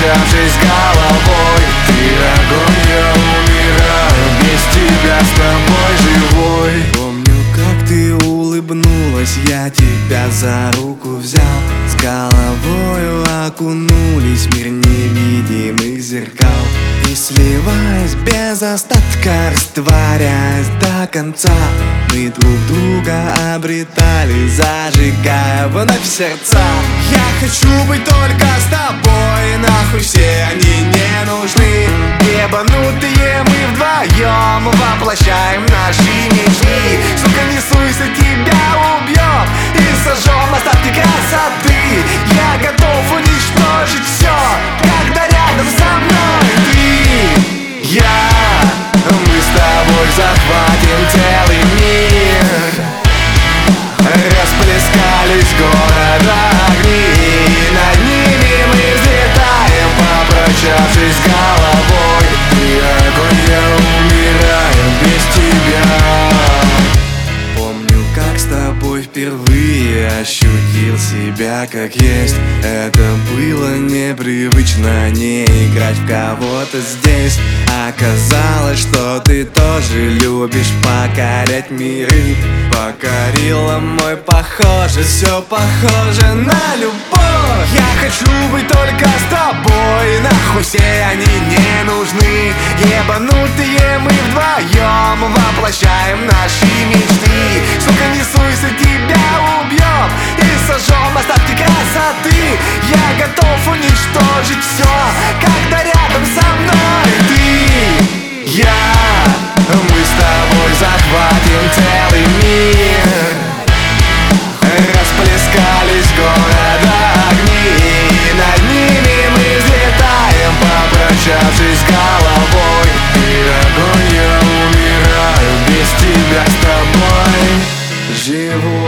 попрощавшись с головой. Ты огонь, я умираю, без тебя с тобой живой. Помню, как ты улыбнулась, я тебя за руку взял. С головою окунулись в мир невидимых зеркал. И сливаясь без остатка, растворяясь до конца, мы друг друга обретали, зажигая вновь сердца. Я хочу быть только с тобой, нахуй все они не нужны. Ебанутые мы вдвоем воплощаем наши мечты. Сука, не суйся, тебя убьем и сожжем остатки красоты. Я готов уничтожить все, когда рядом со мной ты. Мы с тобой захватим целый мир. Расплескались города огни, над ними мы взлетаем, попрощавшись с головой. Ты огонь, я умираю без тебя. Помню, как с тобой впервые ощутил себя как есть. Это было непривычно, не играть в кого-то здесь. Оказалось, что ты тоже любишь покорять миры. Покорила мой, похоже, все похоже на любовь. Я хочу быть только с тобой, нахуй все они не нужны. Ебанутые мы вдвоем воплощаем наши мечты. Сука, не суйся, тебя убьем и сожжем остатки красоты. Я готов уничтожить все, когда рядом со мной ты. Мы с тобой захватим целый мир. Расплескались города огни, над ними мы взлетаем, попрощавшись с головой. Ты огонь, я умираю без тебя с тобой живой.